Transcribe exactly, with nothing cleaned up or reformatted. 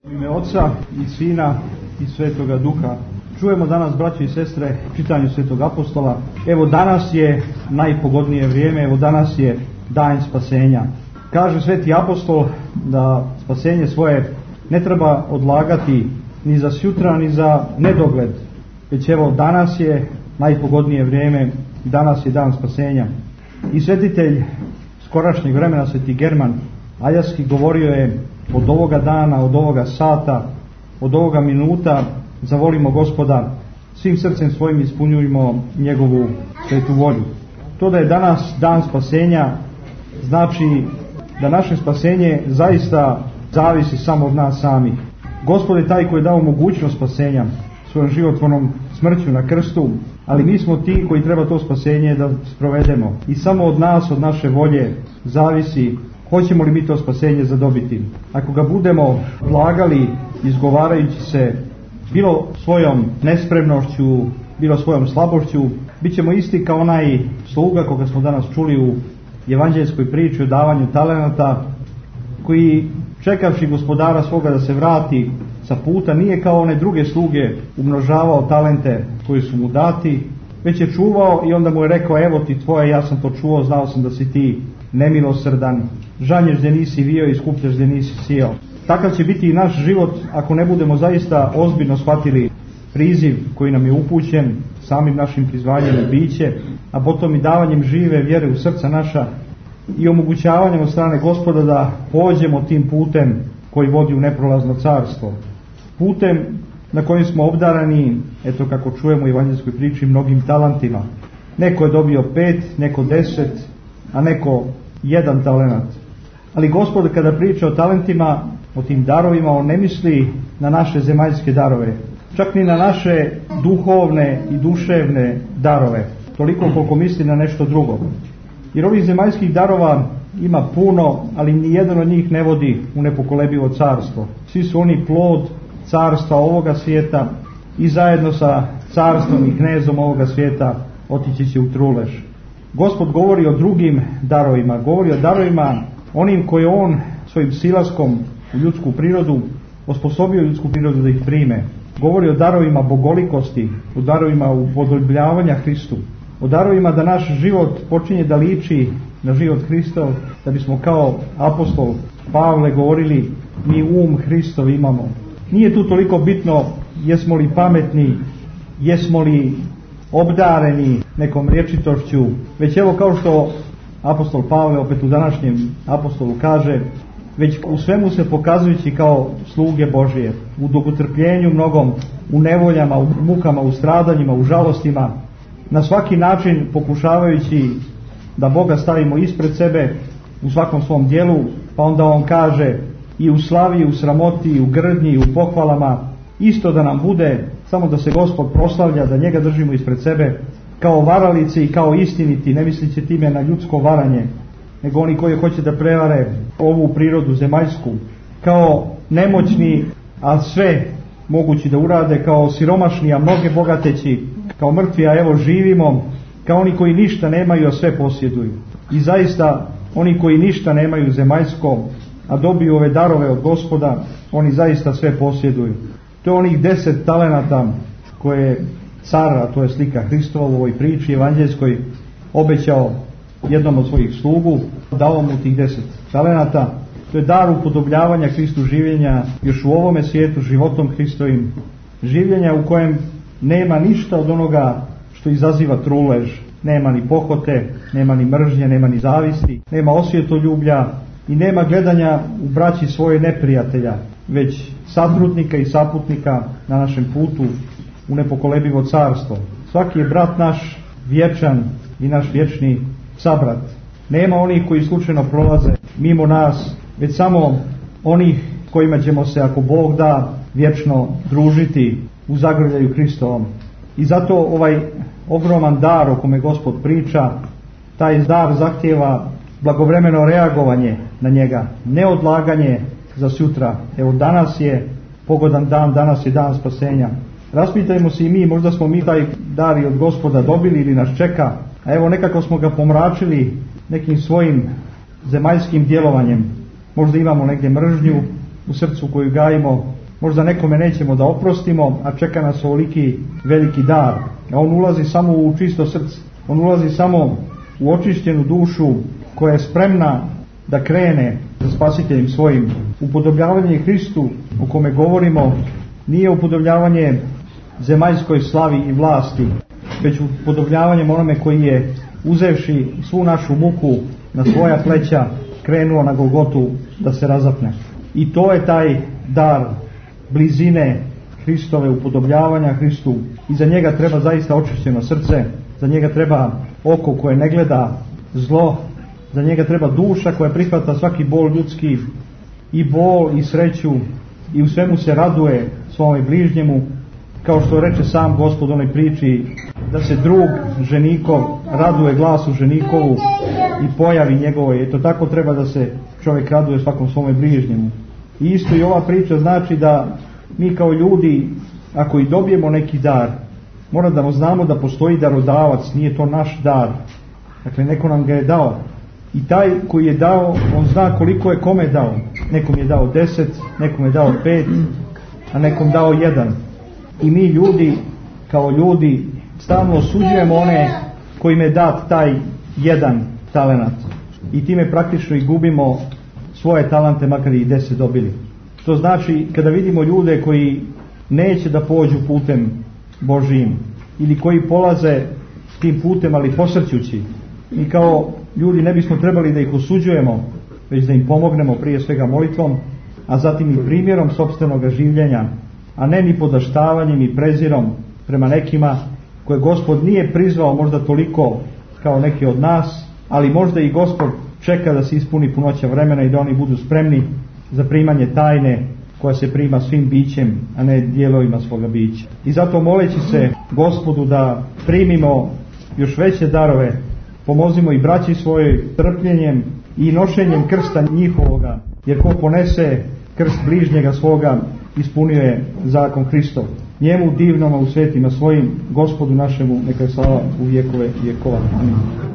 U ime Oca i Sina i Svetoga Duha. Čujemo danas, braći i sestre, čitanju Svetog Apostola. Evo danas je najpogodnije vrijeme, evo danas je dan spasenja. Kaže Sveti Apostol da spasenje svoje ne treba odlagati ni za sutra, ni za nedogled. Već evo danas je najpogodnije vrijeme, danas je dan spasenja. I svetitelj skorašnjeg vremena, Sveti German Aljaski, govorio je od ovoga dana, od ovoga sata, od ovoga minuta zavolimo Gospoda, svim srcem svojim ispunjujemo njegovu svetu volju. To da je danas dan spasenja znači da naše spasenje zaista zavisi samo od nas samih. Gospod je taj koji je dao mogućnost spasenja svojom životvornom smrću na krstu, ali mi smo ti koji treba to spasenje da sprovedemo. I samo od nas, od naše volje zavisi hoćemo li mi to spasenje zadobiti. Ako ga budemo odlagali izgovarajući se bilo svojom nespremnošću, bilo svojom slabošću, bit ćemo isti kao onaj sluga koga smo danas čuli u evanđeljskoj priči o davanju talenata, koji čekavši gospodara svoga da se vrati sa puta, nije kao one druge sluge umnožavao talente koji su mu dati, već je čuvao i onda mu je rekao: evo ti tvoje, ja sam to čuo, znao sam da si ti nemilosrdan, žanješ gdje nisi vio i skupljaš gdje nisi sijao. Takav će biti i naš život ako ne budemo zaista ozbiljno shvatili priziv koji nam je upućen samim našim prizvanjem u biće, a potom i davanjem žive vjere u srca naša i omogućavanjem od strane Gospoda da pođemo tim putem koji vodi u neprolazno carstvo. Putem na kojem smo obdarani, eto kako čujemo u evanđeljskoj priči, mnogim talentima. Neko je dobio pet, neko deset, a neko jedan talenat. Ali Gospod kada priča o talentima, o tim darovima, on ne misli na naše zemaljske darove, čak ni na naše duhovne i duševne darove, toliko koliko misli na nešto drugo. Jer ovih zemaljskih darova ima puno, ali ni jedan od njih ne vodi u nepokolebivo carstvo. Svi su oni plod carstva ovoga svijeta i zajedno sa carstvom i knezom ovoga svijeta otići će u trulež. Gospod govori o drugim darovima, govori o darovima onim koje on svojim silaskom u ljudsku prirodu osposobio ljudsku prirodu da ih prime. Govori o darovima bogolikosti, o darovima upodobljavanja Hristu, o darovima da naš život počinje da liči na život Hristov, da bismo kao apostol Pavle govorili: mi um Hristov imamo. Nije tu toliko bitno jesmo li pametni, jesmo li obdareni nekom rječitošću, već evo kao što apostol Pavle opet u današnjem apostolu kaže, već u svemu se pokazujući kao sluge Božije, u dugotrpljenju mnogom, u nevoljama, u mukama, u stradanjima, u žalostima, na svaki način pokušavajući da Boga stavimo ispred sebe u svakom svom dijelu, pa onda on kaže i u slavi, i u sramoti, i u grdnji, i u pohvalama, isto da nam bude, samo da se Gospod proslavlja, da njega držimo ispred sebe kao varalice i kao istiniti, ne misliće time na ljudsko varanje, nego oni koji hoće da prevare ovu prirodu zemaljsku, kao nemoćni, a sve mogući da urade, kao siromašni, a mnoge bogateći, kao mrtvi, a evo živimo, kao oni koji ništa nemaju, a sve posjeduju. I zaista, oni koji ništa nemaju zemaljsko, a dobiju ove darove od Gospoda, oni zaista sve posjeduju. To je onih deset talenata koje car, a to je slika Hristova u ovoj priči evanđeljskoj, obećao jednom od svojih slugu, dao mu tih deset talenata. To je dar upodobljavanja Hristu, življenja još u ovome svijetu životom Hristovim, življenja u kojem nema ništa od onoga što izaziva trulež, nema ni pohote, nema ni mržnje, nema ni zavisti, nema osvetoljublja i nema gledanja u braći svoje neprijatelja, već satrudnika i saputnika na našem putu u nepokolebivo carstvo. Svaki je brat naš vječan i naš vječni sabrat. Nema onih koji slučajno prolaze mimo nas, već samo onih kojima ćemo se, ako Bog da, vječno družiti u zagrljaju Hristovom. I zato ovaj ogroman dar o kome Gospod priča, taj dar zahtijeva blagovremeno reagovanje na njega, ne odlaganje za sutra. Evo danas je pogodan dan, danas je dan spasenja. Raspitajmo se i mi, možda smo mi taj dar i od Gospoda dobili ili nas čeka, a evo nekako smo ga pomračili nekim svojim zemaljskim djelovanjem. Možda imamo negdje mržnju u srcu koju gajimo, Možda nekome nećemo da oprostimo, a čeka nas ovoliki veliki dar. A on ulazi samo u čisto srce. On ulazi samo u očišćenu dušu koja je spremna da krene za spasiteljem svojim. Upodobljavanje Hristu o kome govorimo nije upodobljavanje zemaljskoj slavi i vlasti, već upodobljavanje onome koji je, uzevši svu našu muku na svoja pleća, krenuo na Golgotu da se razapne. I to je taj dar blizine Hristove, upodobljavanja Hristu. I za njega treba zaista očišćeno srce, za njega treba oko koje ne gleda zlo, za njega treba duša koja prihvata svaki bol ljudski, i bol i sreću, i u svemu se raduje svome bližnjemu, kao što reče sam Gospod u onoj priči, da se drug ženikov raduje glasu ženikovu i pojavi njegovoj. Eto tako treba da se čovjek raduje svakom svome bližnjemu. I isto i ova priča znači da mi kao ljudi, ako i dobijemo neki dar, mora da znamo da postoji darodavac, nije to naš dar. Dakle, neko nam ga je dao. I taj koji je dao, on zna koliko je kome dao. Nekom je dao deset, nekom je dao pet, a nekom dao jedan. I mi ljudi, kao ljudi, stalno osuđujemo one kojim je dat taj jedan talenat. I time praktično i gubimo svoje talente, makar i deset dobili. To znači, kada vidimo ljude koji neće da pođu putem Božijim, ili koji polaze tim putem, ali posrćući, i kao ljudi ne bismo trebali da ih osuđujemo, već da im pomognemo prije svega molitvom, a zatim i primjerom sopstvenog življenja, a ne ni podaštavanjem i prezirom prema nekima koje Gospod nije prizvao možda toliko kao neki od nas, ali možda i Gospod čeka da se ispuni punoća vremena i da oni budu spremni za primanje tajne koja se prima svim bićem, a ne dijelovima svoga bića. I zato moleći se Gospodu da primimo još veće darove, pomozimo i braći svojoj trpljenjem i nošenjem krsta njihovoga, jer ko ponese krst bližnjega svoga, ispunio je zakon Hristov. Njemu divnoma u svetima svojim, Gospodu našemu, neka je slava u vjekove vjekova. Amin.